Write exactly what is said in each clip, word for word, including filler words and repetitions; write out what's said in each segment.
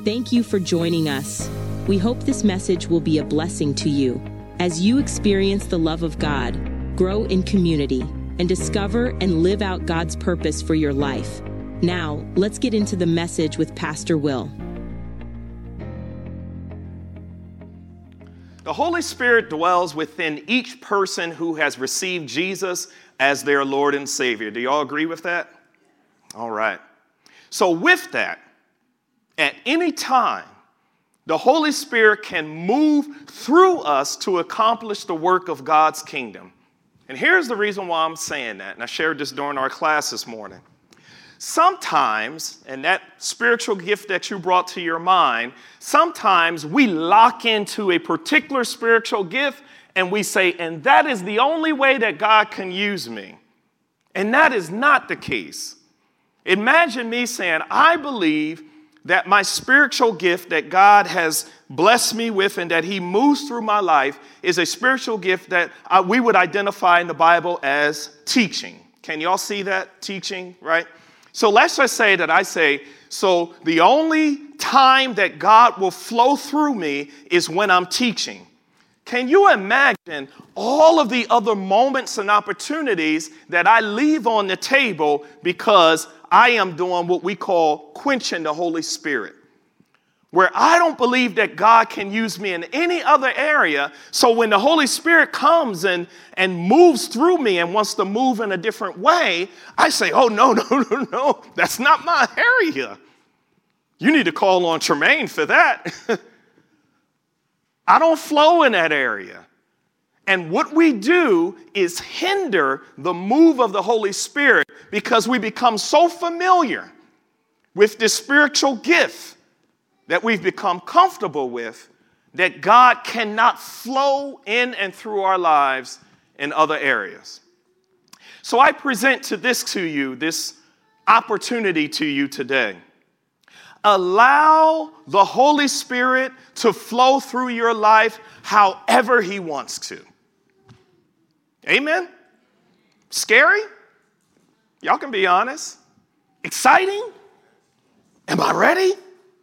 Thank you for joining us. We hope this message will be a blessing to you as you experience the love of God, grow in community, and discover and live out God's purpose for your life. Now, let's get into the message with Pastor Will. The Holy Spirit dwells within each person who has received Jesus as their Lord and Savior. Do you all agree with that? All right. So with that, at any time, the Holy Spirit can move through us to accomplish the work of God's kingdom. And here's the reason why I'm saying that, and I shared this during our class this morning. Sometimes, and that spiritual gift that you brought to your mind, sometimes we lock into a particular spiritual gift and we say, and that is the only way that God can use me. And that is not the case. Imagine me saying, I believe that my spiritual gift that God has blessed me with and that he moves through my life is a spiritual gift that I, we would identify in the Bible as teaching. Can y'all see that? Teaching, right? So let's just say that I say, so the only time that God will flow through me is when I'm teaching. Can you imagine all of the other moments and opportunities that I leave on the table because I am doing what we call quenching the Holy Spirit, where I don't believe that God can use me in any other area. So when the Holy Spirit comes and, and moves through me and wants to move in a different way, I say, oh, no, no, no, no, that's not my area. You need to call on Tremaine for that. I don't flow in that area. And what we do is hinder the move of the Holy Spirit because we become so familiar with this spiritual gift that we've become comfortable with that God cannot flow in and through our lives in other areas. So I present to this to you, this opportunity to you today. Allow the Holy Spirit to flow through your life however he wants to. Amen? Scary? Y'all can be honest. Exciting? Am I ready?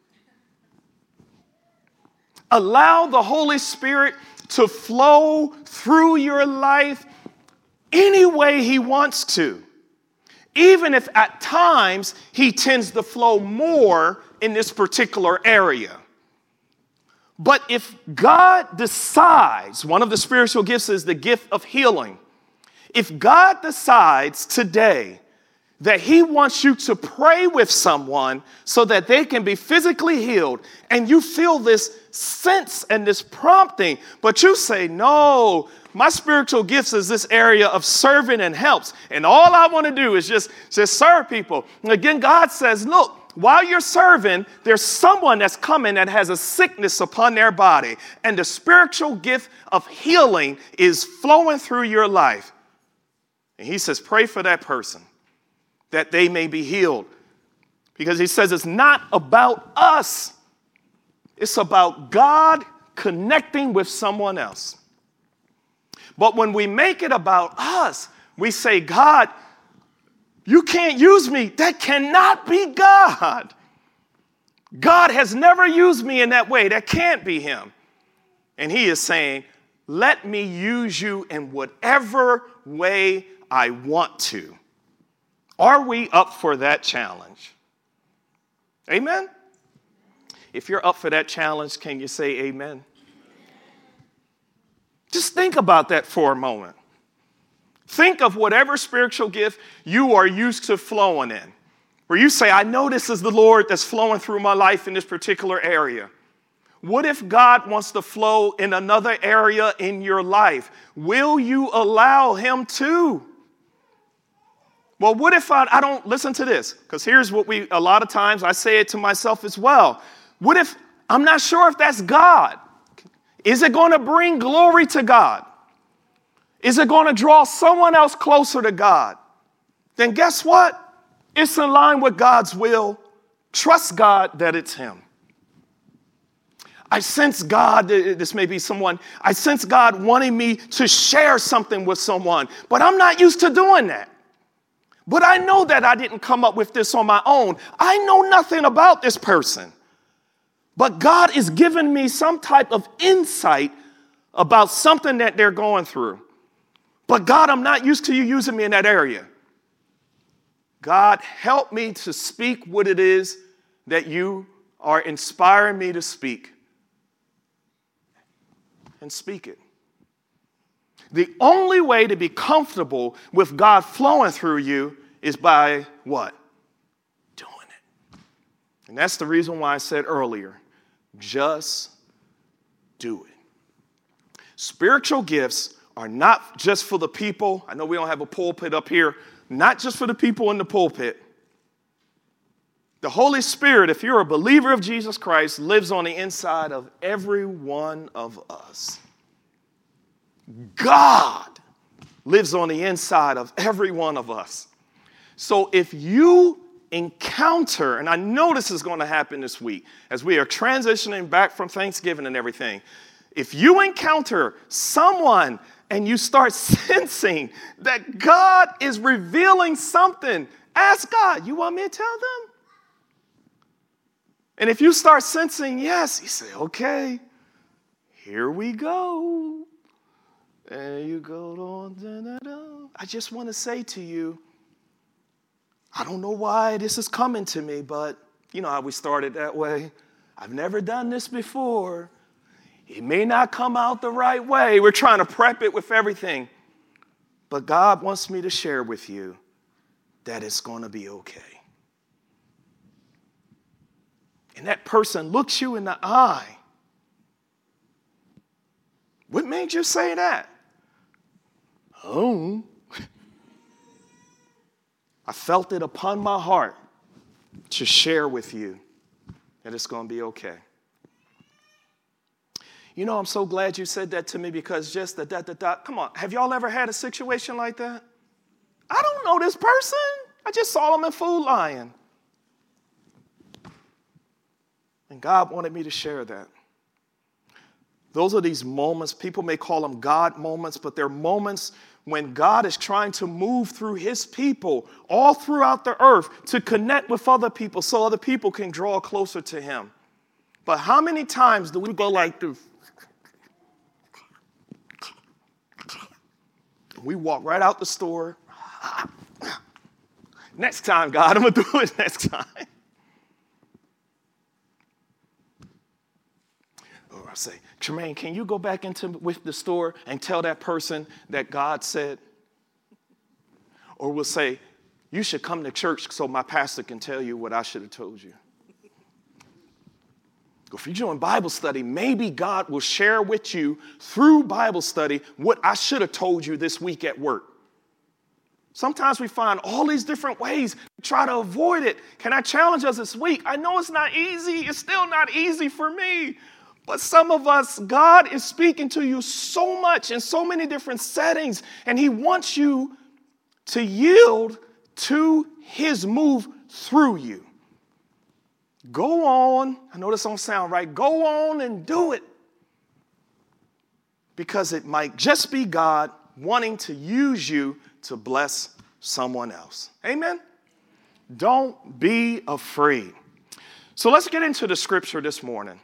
Allow the Holy Spirit to flow through your life any way he wants to, even if at times he tends to flow more in this particular area. But if God decides, one of the spiritual gifts is the gift of healing. If God decides today that he wants you to pray with someone so that they can be physically healed, and you feel this sense and this prompting, but you say, no, my spiritual gifts is this area of serving and helps, and all I want to do is just, just serve people. And again, God says, look, while you're serving, there's someone that's coming that has a sickness upon their body, and the spiritual gift of healing is flowing through your life. And he says, pray for that person, that they may be healed. Because he says it's not about us. It's about God connecting with someone else. But when we make it about us, we say, God, you can't use me. That cannot be God. God has never used me in that way. That can't be him. And he is saying, let me use you in whatever way I want to. Are we up for that challenge? Amen? If you're up for that challenge, can you say amen? Just think about that for a moment. Think of whatever spiritual gift you are used to flowing in, where you say, I know this is the Lord that's flowing through my life in this particular area. What if God wants to flow in another area in your life? Will you allow him to? Well, what if I, I don't listen to this? Because here's what we, a lot of times I say it to myself as well. What if I'm not sure if that's God? Is it going to bring glory to God? Is it going to draw someone else closer to God? Then guess what? It's in line with God's will. Trust God that it's him. I sense God, this may be someone, I sense God wanting me to share something with someone, but I'm not used to doing that. But I know that I didn't come up with this on my own. I know nothing about this person. But God is giving me some type of insight about something that they're going through. But God, I'm not used to you using me in that area. God, help me to speak what it is that you are inspiring me to speak. And speak it. The only way to be comfortable with God flowing through you is by what? Doing it. And that's the reason why I said earlier, just do it. Spiritual gifts are not just for the people. I know we don't have a pulpit up here. Not just for the people in the pulpit. The Holy Spirit, if you're a believer of Jesus Christ, lives on the inside of every one of us. God lives on the inside of every one of us. So if you encounter, and I know this is going to happen this week, as we are transitioning back from Thanksgiving and everything, if you encounter someone and you start sensing that God is revealing something, ask God, you want me to tell them? And if you start sensing yes, you say, okay, here we go. And you go on. Da, da, da. I just want to say to you, I don't know why this is coming to me, but you know how we started that way. I've never done this before. It may not come out the right way. We're trying to prep it with everything. But God wants me to share with you that it's going to be okay. And that person looks you in the eye. What made you say that? Oh. I felt it upon my heart to share with you that it's going to be okay. You know, I'm so glad you said that to me because just the dot, dot, dot. Come on, have y'all ever had a situation like that? I don't know this person. I just saw them in Food Lion. And God wanted me to share that. Those are these moments, people may call them God moments, but they're moments when God is trying to move through his people all throughout the earth to connect with other people so other people can draw closer to him. But how many times do we go like this? We walk right out the store. Next time, God, I'm going to do it next time. Or I say, Tremaine, can you go back into with the store and tell that person that God said? Or we'll say, you should come to church so my pastor can tell you what I should have told you. If you're doing Bible study, maybe God will share with you through Bible study what I should have told you this week at work. Sometimes we find all these different ways to try to avoid it. Can I challenge us this week? I know it's not easy. It's still not easy for me. But some of us, God is speaking to you so much in so many different settings, and he wants you to yield to his move through you. Go on. I know this don't sound right. Go on and do it. Because it might just be God wanting to use you to bless someone else. Amen? Don't be afraid. So let's get into the scripture this morning.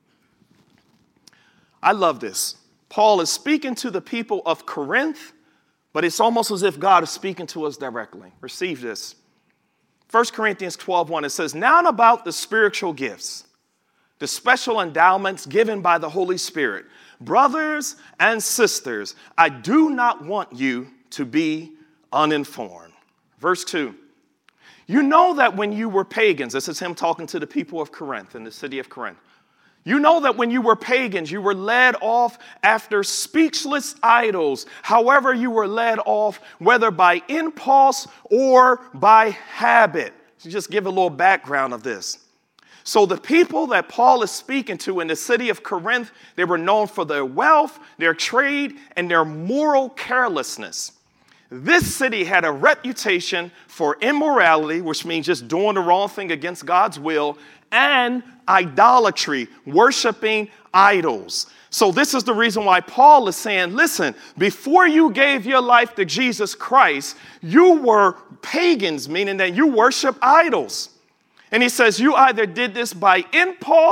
I love this. Paul is speaking to the people of Corinth, but it's almost as if God is speaking to us directly. Receive this. First Corinthians twelve one, it says, now about the spiritual gifts, the special endowments given by the Holy Spirit. Brothers and sisters, I do not want you to be uninformed. Verse two, you know that when you were pagans, this is him talking to the people of Corinth in the city of Corinth. You know that when you were pagans, you were led off after speechless idols. However, you were led off, whether by impulse or by habit. So just give a little background of this. So the people that Paul is speaking to in the city of Corinth, they were known for their wealth, their trade, and their moral carelessness. This city had a reputation for immorality, which means just doing the wrong thing against God's will, and idolatry, worshiping idols. So this is the reason why Paul is saying, listen, before you gave your life to Jesus Christ, you were pagans, meaning that you worship idols. And he says you either did this by impulse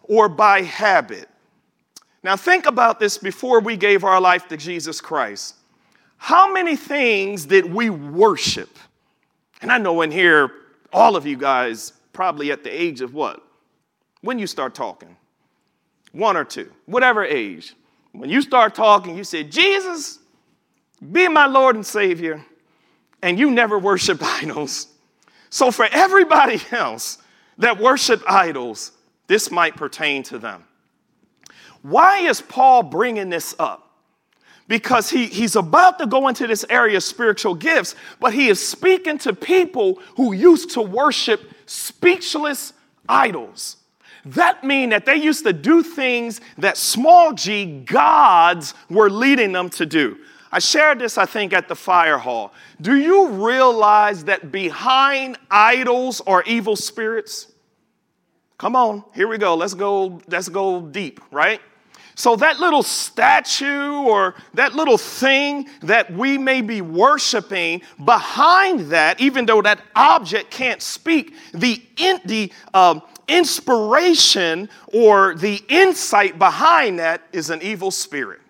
or by habit. Now think about this before we gave our life to Jesus Christ. How many things did we worship? And I know in here, all of you guys probably at the age of what? When you start talking? One or two, whatever age. When you start talking, you say, Jesus, be my Lord and Savior, and you never worshiped idols. So for everybody else that worshiped idols, this might pertain to them. Why is Paul bringing this up? Because he, he's about to go into this area of spiritual gifts, but he is speaking to people who used to worship speechless idols. That means that they used to do things that small g gods were leading them to do. I shared this, I think, at the fire hall. Do you realize that behind idols are evil spirits? Come on, here we go. Let's go, let's go deep, right? So that little statue or that little thing that we may be worshiping, behind that, even though that object can't speak, the, in, the um, inspiration or the insight behind that is an evil spirit.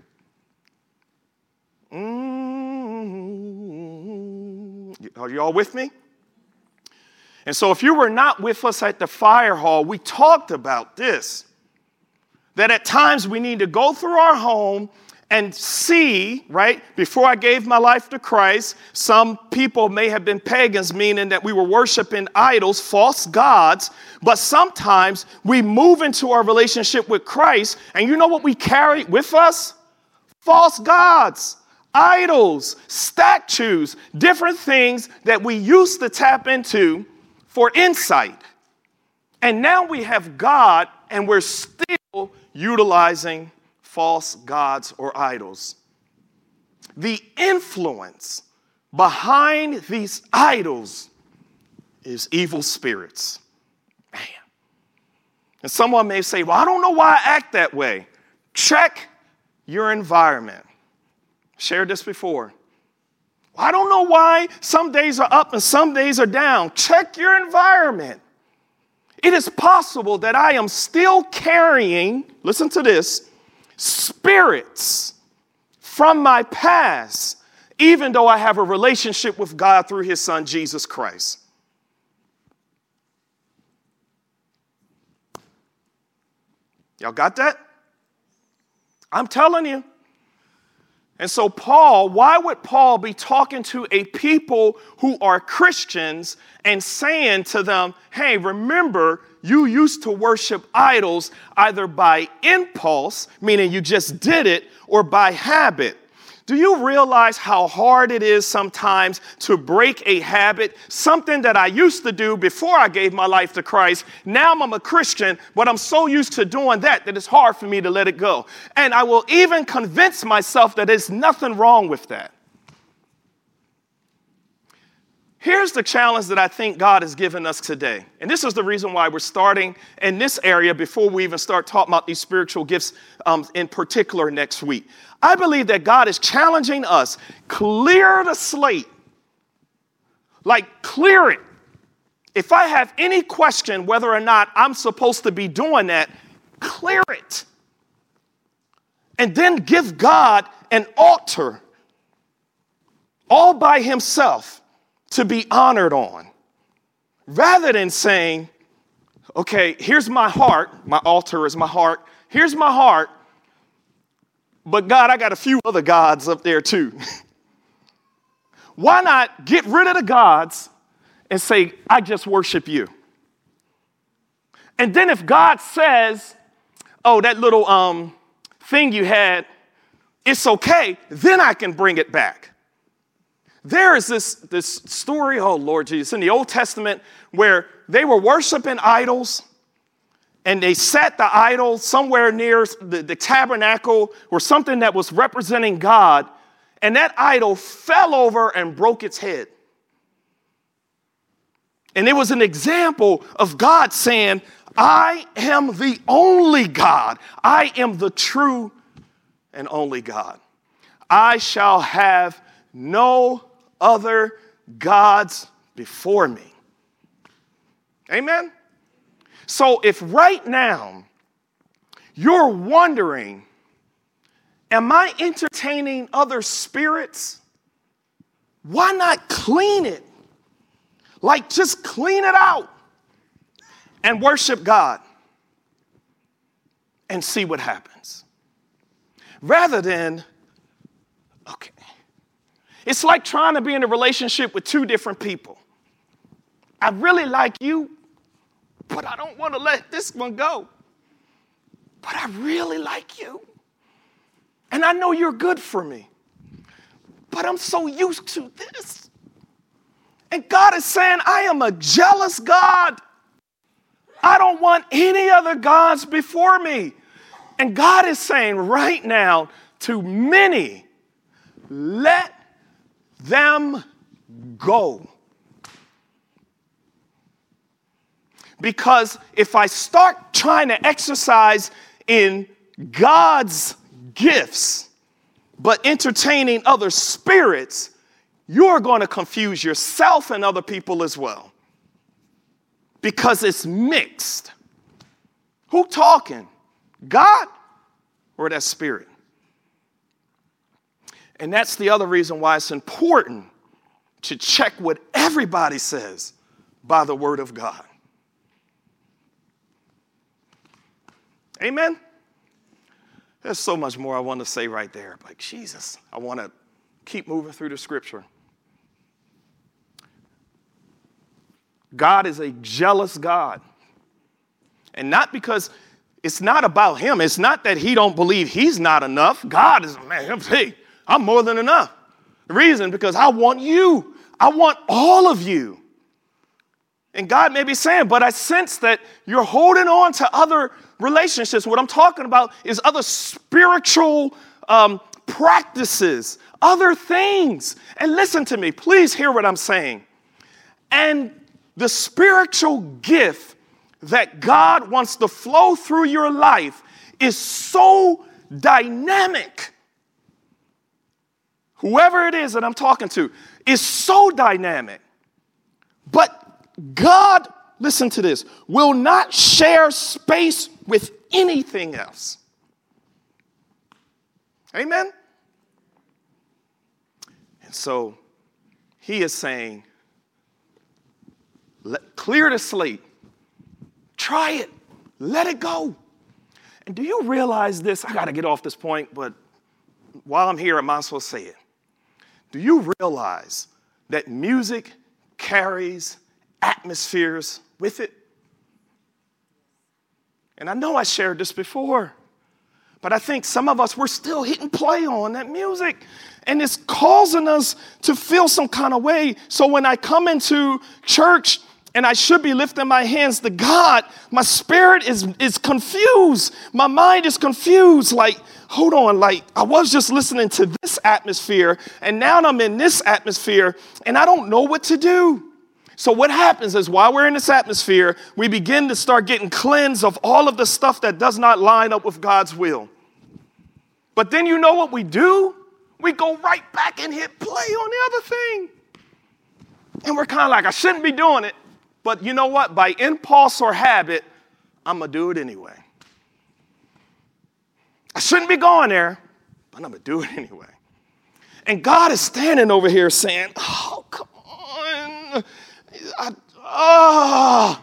Mm-hmm. Are you all with me? And so if you were not with us at the fire hall, we talked about this. That at times we need to go through our home and see, right, before I gave my life to Christ, some people may have been pagans, meaning that we were worshiping idols, false gods, but sometimes we move into our relationship with Christ, and you know what we carry with us? False gods, idols, statues, different things that we used to tap into for insight. And now we have God, and we're still utilizing false gods or idols. The influence behind these idols is evil spirits. Man. And someone may say, well, I don't know why I act that way. Check your environment. Shared this before. Well, I don't know why some days are up and some days are down. Check your environment. It is possible that I am still carrying, listen to this, spirits from my past, even though I have a relationship with God through his son, Jesus Christ. Y'all got that? I'm telling you. And so Paul, why would Paul be talking to a people who are Christians and saying to them, hey, remember, you used to worship idols either by impulse, meaning you just did it, or by habit. Do you realize how hard it is sometimes to break a habit, something that I used to do before I gave my life to Christ? Now I'm a Christian, but I'm so used to doing that that it's hard for me to let it go. And I will even convince myself that there's nothing wrong with that. Here's the challenge that I think God has given us today. And this is the reason why we're starting in this area before we even start talking about these spiritual gifts um, in particular next week. I believe that God is challenging us, clear the slate. Like, clear it. If I have any question whether or not I'm supposed to be doing that, clear it. And then give God an altar all by himself to be honored on, rather than saying, okay, here's my heart. My altar is my heart. Here's my heart. But God, I got a few other gods up there too. Why not get rid of the gods and say, I just worship you? And then if God says, oh, that little um, thing you had, it's okay, then I can bring it back. There is this, this story, oh Lord Jesus, in the Old Testament where they were worshiping idols and they set the idol somewhere near the, the tabernacle or something that was representing God, and that idol fell over and broke its head. And it was an example of God saying, I am the only God. I am the true and only God. I shall have no other gods before me. Amen? So if right now you're wondering, am I entertaining other spirits? Why not clean it? Like, just clean it out and worship God and see what happens. Rather than, okay, it's like trying to be in a relationship with two different people. I really like you, but I don't want to let this one go. But I really like you. And I know you're good for me. But I'm so used to this. And God is saying, I am a jealous God. I don't want any other gods before me. And God is saying right now to many, let them go. Because if I start trying to exercise in God's gifts, but entertaining other spirits, you're going to confuse yourself and other people as well. Because it's mixed. Who talking? God or that spirit? And that's the other reason why it's important to check what everybody says by the word of God. Amen? There's so much more I want to say right there. Like, Jesus, I want to keep moving through the scripture. God is a jealous God. And not because it's not about him. It's not that he don't believe he's not enough. God is, man, hey, I'm more than enough. The reason, because I want you. I want all of you. And God may be saying, but I sense that you're holding on to other relationships. What I'm talking about is other spiritual um, practices, other things. And listen to me, please hear what I'm saying. And the spiritual gift that God wants to flow through your life is so dynamic. Whoever it is that I'm talking to is so dynamic. But God, listen to this, will not share space with anything else. Amen? And so he is saying, let, clear the slate. Try it. Let it go. And do you realize this? I got to get off this point, but while I'm here, I might as well say it. Do you realize that music carries atmospheres with it? And I know I shared this before, but I think some of us, we're still hitting play on that music, and it's causing us to feel some kind of way. So when I come into church and I should be lifting my hands to God, my spirit is, is confused. My mind is confused. Like, hold on, like I was just listening to this atmosphere, and now I'm in this atmosphere, and I don't know what to do. So what happens is while we're in this atmosphere, we begin to start getting cleansed of all of the stuff that does not line up with God's will. But then you know what we do? We go right back and hit play on the other thing. And we're kind of like, I shouldn't be doing it. But you know what? By impulse or habit, I'm going to do it anyway. I shouldn't be going there, but I'm going to do it anyway. And God is standing over here saying, oh, come on. I, oh.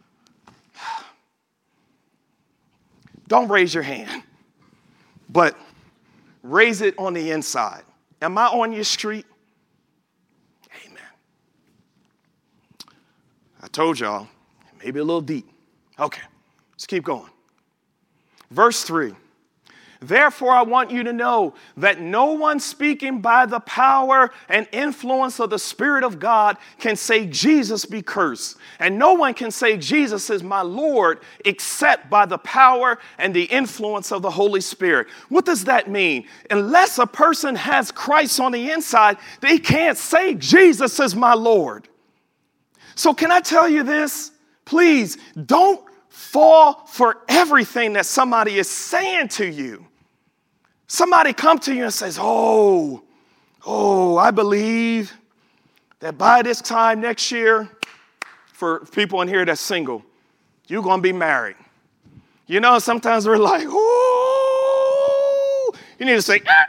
Don't raise your hand, but raise it on the inside. Am I on your street? Amen. I told y'all, maybe a little deep. Okay, let's keep going. Verse three. Therefore, I want you to know that no one speaking by the power and influence of the Spirit of God can say Jesus be cursed. And no one can say Jesus is my Lord except by the power and the influence of the Holy Spirit. What does that mean? Unless a person has Christ on the inside, they can't say Jesus is my Lord. So can I tell you this? Please don't fall for everything that somebody is saying to you. Somebody come to you and says, oh, oh, I believe that by this time next year, for people in here that's single, you're going to be married. You know, sometimes we're like, ooh. You need to say, ah.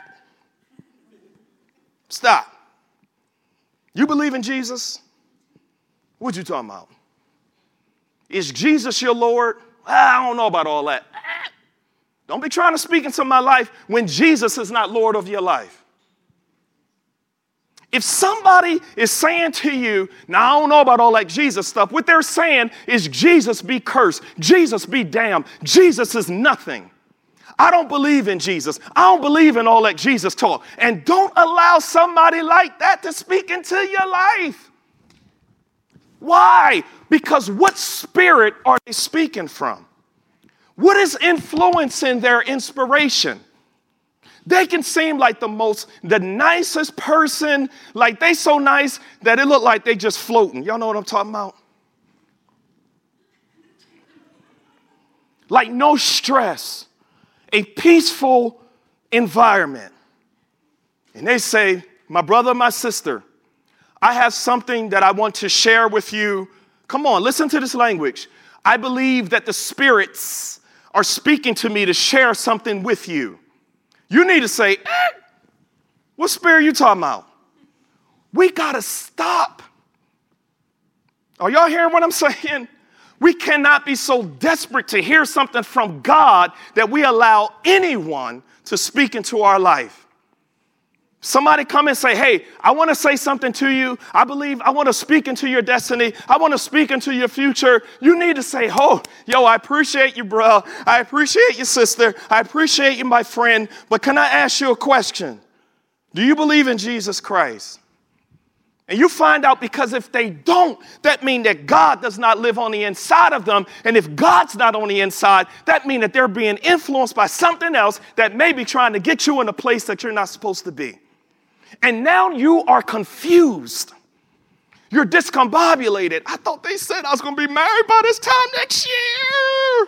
Stop. You believe in Jesus? What you talking about? Is Jesus your Lord? I don't know about all that. Don't be trying to speak into my life when Jesus is not Lord of your life. If somebody is saying to you, now I don't know about all that Jesus stuff, what they're saying is Jesus be cursed, Jesus be damned, Jesus is nothing. I don't believe in Jesus. I don't believe in all that Jesus taught. And don't allow somebody like that to speak into your life. Why? Because what spirit are they speaking from? What is influencing their inspiration? They can seem like the most, the nicest person, like they so nice that it look like they just floating. Y'all know what I'm talking about? Like no stress, a peaceful environment. And they say, my brother, my sister, I have something that I want to share with you. Come on, listen to this language. I believe that the spirits are speaking to me to share something with you. You need to say, eh, what spirit are you talking about? We got to stop. Are y'all hearing what I'm saying? We cannot be so desperate to hear something from God that we allow anyone to speak into our life. Somebody come and say, hey, I want to say something to you. I believe I want to speak into your destiny. I want to speak into your future. You need to say, oh, yo, I appreciate you, bro. I appreciate you, sister. I appreciate you, my friend. But can I ask you a question? Do you believe in Jesus Christ? And you find out, because if they don't, that means that God does not live on the inside of them. And if God's not on the inside, that means that they're being influenced by something else that may be trying to get you in a place that you're not supposed to be. And now you are confused. You're discombobulated. I thought they said I was going to be married by this time next year.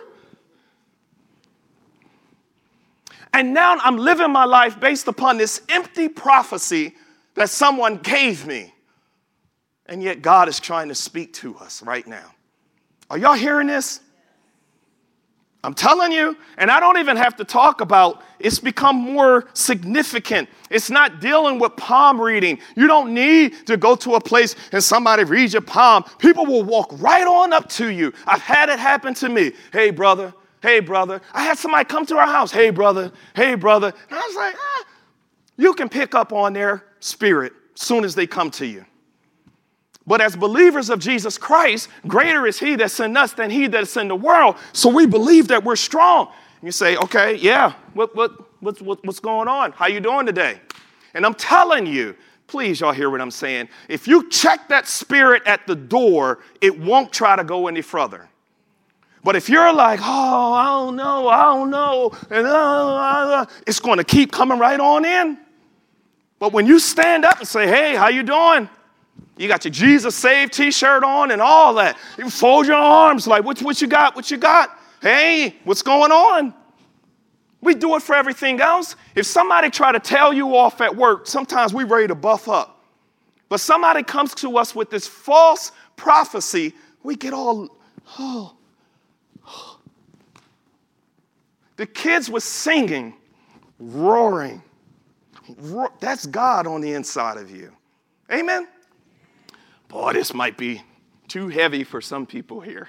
And now I'm living my life based upon this empty prophecy that someone gave me. And yet God is trying to speak to us right now. Are y'all hearing this? I'm telling you, and I don't even have to talk about, it's become more significant. It's not dealing with palm reading. You don't need to go to a place and somebody read your palm. People will walk right on up to you. I've had it happen to me. Hey, brother. Hey, brother. I had somebody come to our house. Hey, brother. Hey, brother. And I was like, ah. You can pick up on their spirit as soon as they come to you. But as believers of Jesus Christ, greater is he that's in us than he that's in the world. So we believe that we're strong. And you say, okay, yeah, what, what, what, what, what's going on? How you doing today? And I'm telling you, please, y'all hear what I'm saying. If you check that spirit at the door, it won't try to go any further. But if you're like, oh, I don't know, I don't know, and uh, uh, it's going to keep coming right on in. But when you stand up and say, hey, how you doing? You got your Jesus Saved t-shirt on and all that. You fold your arms like, what, what you got? What you got? Hey, what's going on? We do it for everything else. If somebody try to tell you off at work, sometimes we ready to buff up. But somebody comes to us with this false prophecy, we get all, oh. oh. The kids were singing, roaring. Ro- That's God on the inside of you. Amen? Boy, this might be too heavy for some people here.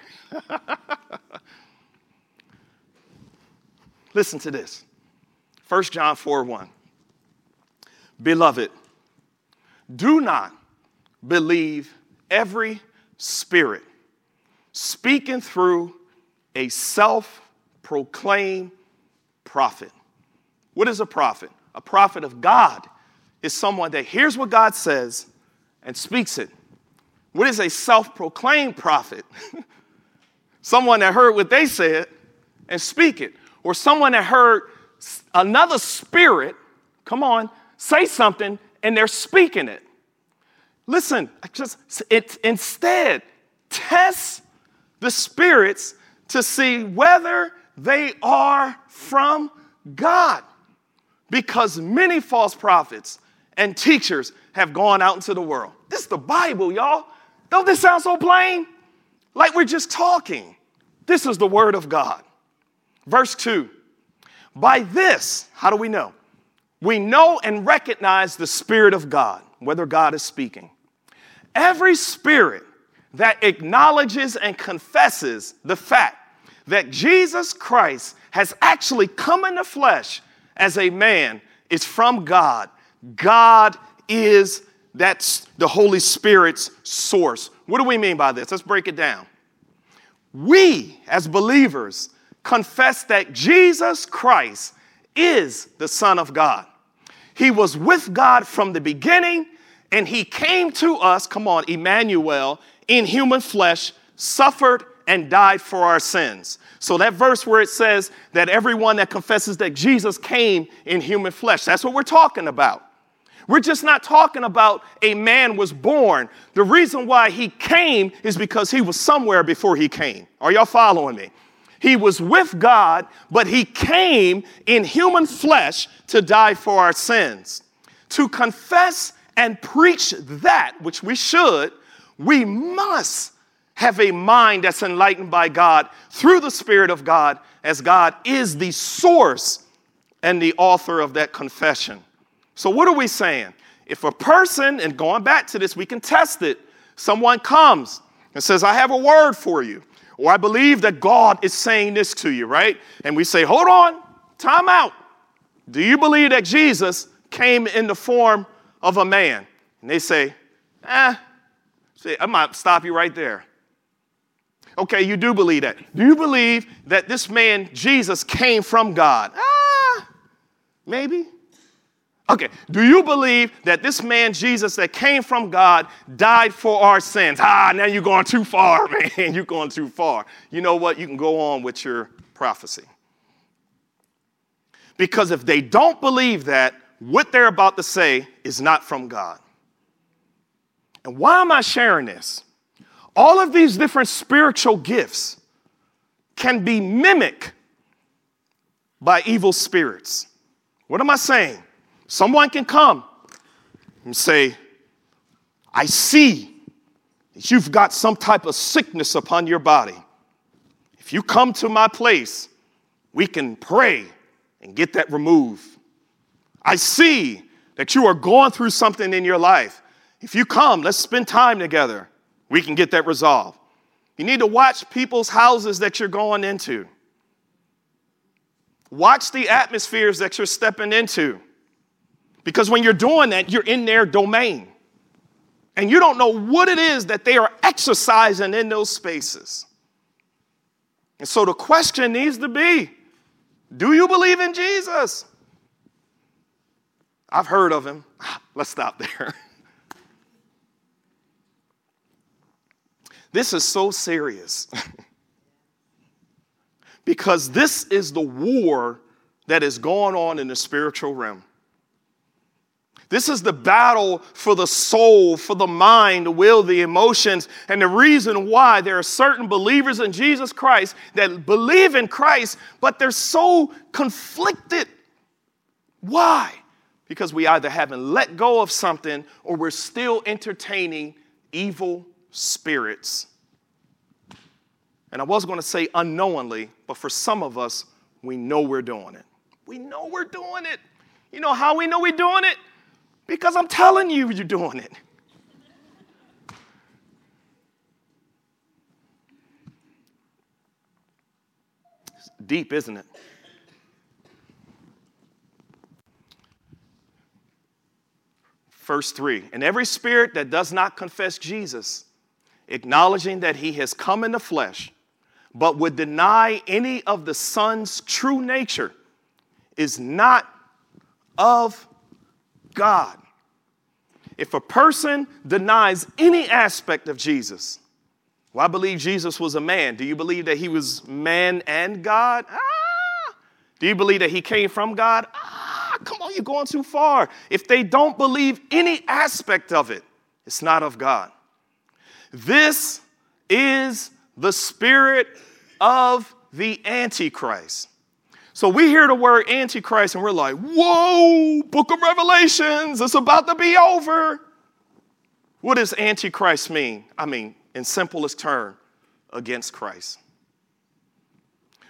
Listen to this. First John four one. Beloved, do not believe every spirit speaking through a self-proclaimed prophet. What is a prophet? A prophet of God is someone that hears what God says and speaks it. What is a self-proclaimed prophet? Someone that heard what they said and speak it. Or someone that heard another spirit, come on, say something and they're speaking it. Listen, just it, instead, test the spirits to see whether they are from God. Because many false prophets and teachers have gone out into the world. This is the Bible, y'all. Don't this sound so plain? Like we're just talking. This is the word of God. Verse two, by this, how do we know? We know and recognize the Spirit of God, whether God is speaking. Every spirit that acknowledges and confesses the fact that Jesus Christ has actually come in the flesh as a man is from God. God is that's the Holy Spirit's source. What do we mean by this? Let's break it down. We, as believers, confess that Jesus Christ is the Son of God. He was with God from the beginning, and he came to us, come on, Emmanuel, in human flesh, suffered and died for our sins. So that verse where it says that everyone that confesses that Jesus came in human flesh, that's what we're talking about. We're just not talking about a man was born. The reason why he came is because he was somewhere before he came. Are y'all following me? He was with God, but he came in human flesh to die for our sins. To confess and preach that, which we should, we must have a mind that's enlightened by God through the Spirit of God, as God is the source and the author of that confession. So what are we saying? If a person, and going back to this, we can test it. Someone comes and says, I have a word for you. Or I believe that God is saying this to you, right? And we say, hold on, time out. Do you believe that Jesus came in the form of a man? And they say, eh, I might stop you right there. Okay, you do believe that. Do you believe that this man, Jesus, came from God? Ah, maybe. Okay, do you believe that this man, Jesus, that came from God, died for our sins? Ah, now you're going too far, man. You're going too far. You know what? You can go on with your prophecy. Because if they don't believe that, what they're about to say is not from God. And why am I sharing this? All of these different spiritual gifts can be mimicked by evil spirits. What am I saying? Someone can come and say, I see that you've got some type of sickness upon your body. If you come to my place, we can pray and get that removed. I see that you are going through something in your life. If you come, let's spend time together. We can get that resolved. You need to watch people's houses that you're going into. Watch the atmospheres that you're stepping into. Because when you're doing that, you're in their domain. And you don't know what it is that they are exercising in those spaces. And so the question needs to be, do you believe in Jesus? I've heard of him. Let's stop there. This is so serious. Because this is the war that is going on in the spiritual realm. This is the battle for the soul, for the mind, the will, the emotions, and the reason why there are certain believers in Jesus Christ that believe in Christ, but they're so conflicted. Why? Because we either haven't let go of something or we're still entertaining evil spirits. And I was going to say unknowingly, but for some of us, we know we're doing it. We know we're doing it. You know how we know we're doing it? Because I'm telling you you're doing it. It's deep, isn't it? Verse three, and every spirit that does not confess Jesus, acknowledging that he has come in the flesh, but would deny any of the Son's true nature, is not of God. If a person denies any aspect of Jesus, well, I believe Jesus was a man. Do you believe that he was man and God? Ah! Do you believe that he came from God? Ah, come on, you're going too far. If they don't believe any aspect of it, it's not of God. This is the spirit of the Antichrist. So we hear the word Antichrist and we're like, whoa, Book of Revelations, it's about to be over. What does Antichrist mean? I mean, in simplest term, against Christ.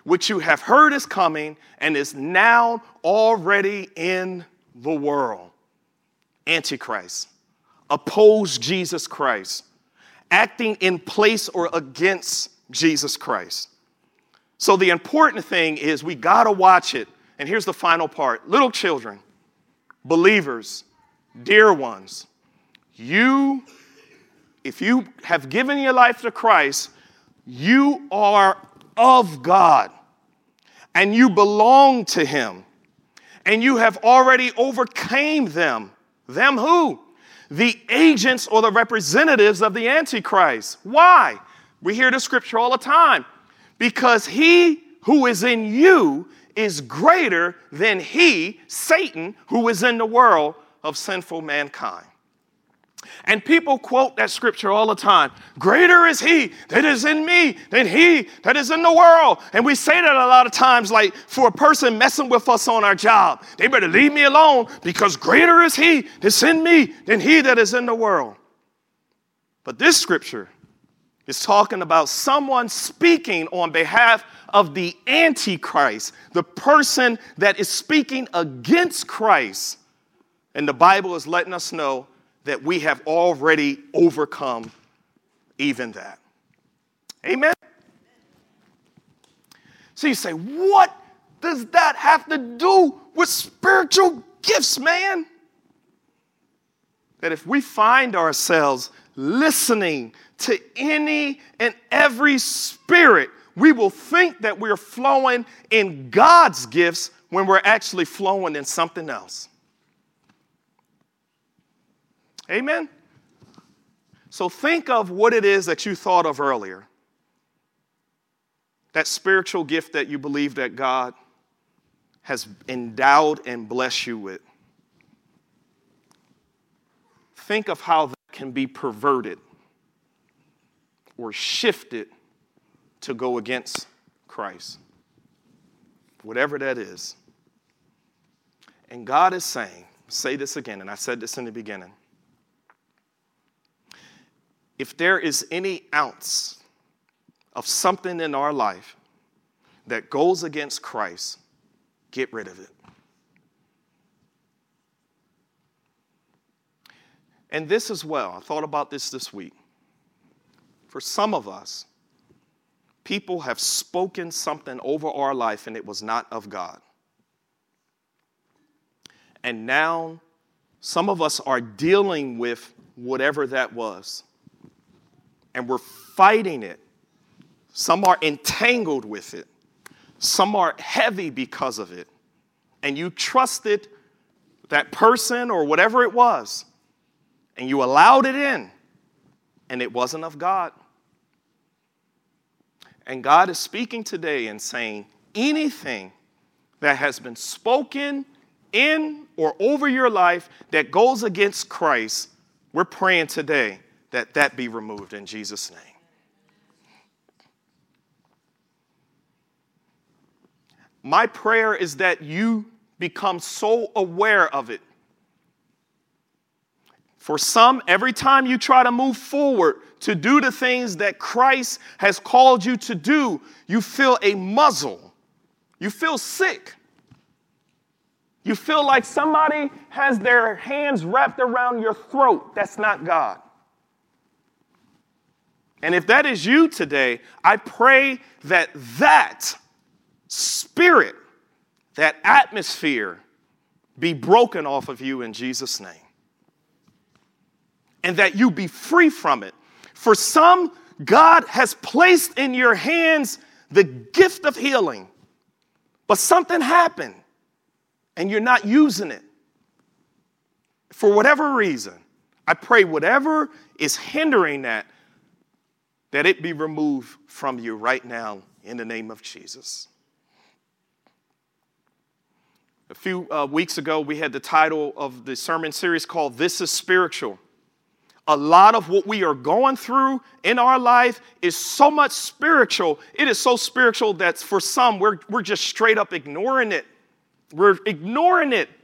which you have heard is coming and is now already in the world. Antichrist. Oppose Jesus Christ. Acting in place or against Jesus Christ. So the important thing is we got to watch it. And here's the final part. Little children, believers, dear ones, you, if you have given your life to Christ, you are of God and you belong to him and you have already overcame them. Them who? The agents or the representatives of the Antichrist. Why? We hear the scripture all the time. Because he who is in you is greater than he, Satan, who is in the world of sinful mankind. And people quote that scripture all the time. Greater is he that is in me than he that is in the world. And we say that a lot of times, like for a person messing with us on our job. They better leave me alone because greater is he that's in me than he that is in the world. But this scripture is talking about someone speaking on behalf of the Antichrist, the person that is speaking against Christ. And the Bible is letting us know that we have already overcome even that. Amen? So you say, what does that have to do with spiritual gifts, man? That if we find ourselves listening to any and every spirit, we will think that we're flowing in God's gifts when we're actually flowing in something else. Amen? So think of what it is that you thought of earlier. That spiritual gift that you believe that God has endowed and blessed you with. Think of how that can be perverted or shifted to go against Christ. Whatever that is. And God is saying, say this again, and I said this in the beginning. If there is any ounce of something in our life that goes against Christ, get rid of it. And this as well, I thought about this this week. For some of us, people have spoken something over our life and it was not of God. And now some of us are dealing with whatever that was. And we're fighting it. Some are entangled with it. Some are heavy because of it. And you trusted that person or whatever it was. And you allowed it in. And it wasn't of God. And God is speaking today and saying, anything that has been spoken in or over your life that goes against Christ, we're praying today that that be removed in Jesus' name. My prayer is that you become so aware of it. For some, every time you try to move forward to do the things that Christ has called you to do, you feel a muzzle. You feel sick. You feel like somebody has their hands wrapped around your throat. That's not God. And if that is you today, I pray that that spirit, that atmosphere be broken off of you in Jesus' name. And that you be free from it. For some, God has placed in your hands the gift of healing. But something happened and you're not using it. For whatever reason, I pray whatever is hindering that, that it be removed from you right now in the name of Jesus. A few uh, weeks ago, we had the title of the sermon series called This is Spiritual. A lot of what we are going through in our life is so much spiritual. It is so spiritual that for some, we're, we're just straight up ignoring it. We're ignoring it.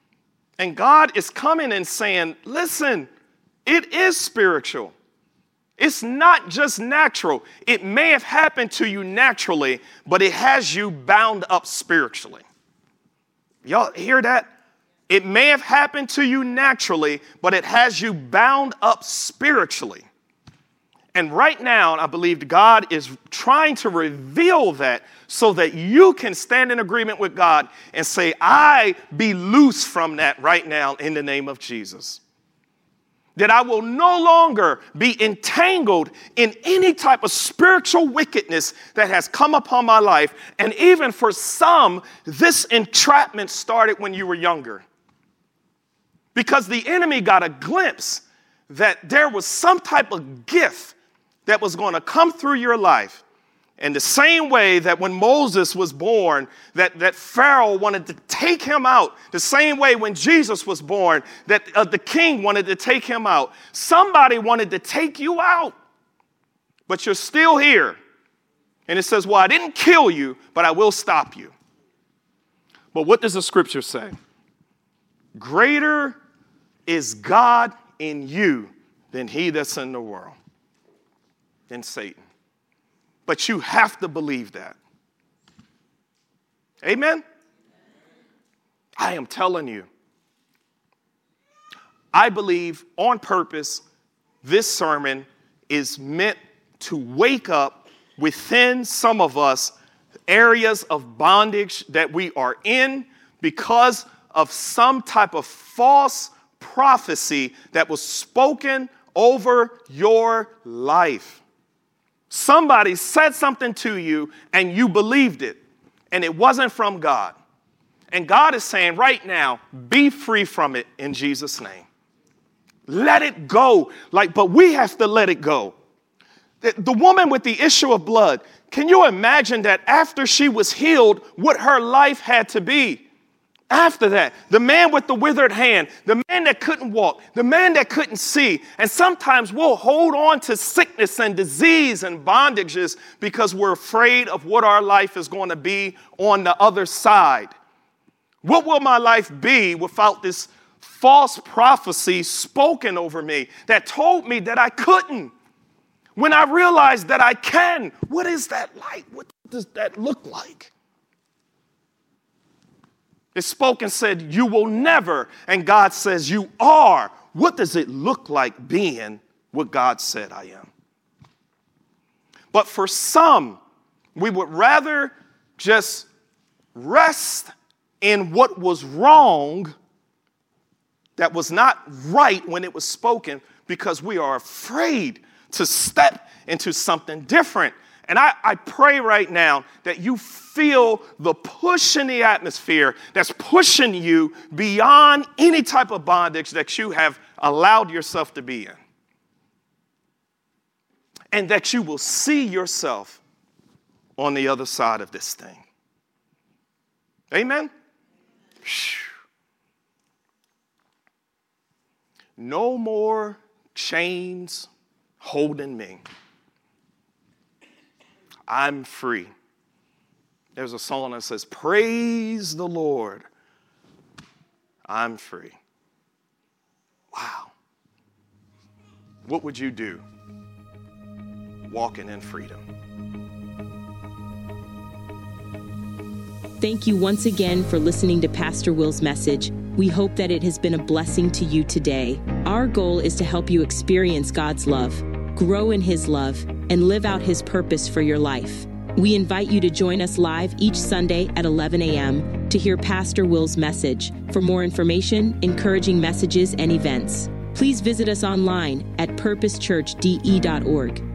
And God is coming and saying, listen, it is spiritual. It's not just natural. It may have happened to you naturally, but it has you bound up spiritually. Y'all hear that? It may have happened to you naturally, but it has you bound up spiritually. And right now, I believe God is trying to reveal that so that you can stand in agreement with God and say, I be loose from that right now in the name of Jesus. That I will no longer be entangled in any type of spiritual wickedness that has come upon my life. And even for some, this entrapment started when you were younger. Because the enemy got a glimpse that there was some type of gift that was going to come through your life. And the same way that when Moses was born, that, that Pharaoh wanted to take him out, the same way when Jesus was born, that uh, the king wanted to take him out. Somebody wanted to take you out, but you're still here. And it says, well, I didn't kill you, but I will stop you. But what does the scripture say? Greater is God in you than he that's in the world, than Satan. But you have to believe that. Amen? I am telling you. I believe on purpose this sermon is meant to wake up within some of us areas of bondage that we are in because of some type of false prophecy that was spoken over your life. Somebody said something to you and you believed it, and it wasn't from God. And God is saying right now, be free from it in Jesus' name. Let it go. Like, but we have to let it go. The, the woman with the issue of blood, can you imagine that after she was healed, what her life had to be? After that, the man with the withered hand, the man that couldn't walk, the man that couldn't see. And sometimes we'll hold on to sickness and disease and bondages because we're afraid of what our life is going to be on the other side. What will my life be without this false prophecy spoken over me that told me that I couldn't? When I realized that I can, what is that like? What does that look like? It spoke and said, you will never. And God says, you are. What does it look like being what God said I am? But for some, we would rather just rest in what was wrong, that was not right when it was spoken, because we are afraid to step into something different. And I, I pray right now that you feel the push in the atmosphere that's pushing you beyond any type of bondage that you have allowed yourself to be in. And that you will see yourself on the other side of this thing. Amen? No more chains holding me. I'm free. There's a song that says, praise the Lord, I'm free. Wow. What would you do walking in freedom? Thank you once again for listening to Pastor Will's message. We hope that it has been a blessing to you today. Our goal is to help you experience God's love, grow in his love, and live out his purpose for your life. We invite you to join us live each Sunday at eleven a.m. to hear Pastor Will's message. For more information, encouraging messages, and events, please visit us online at purpose church d e dot org.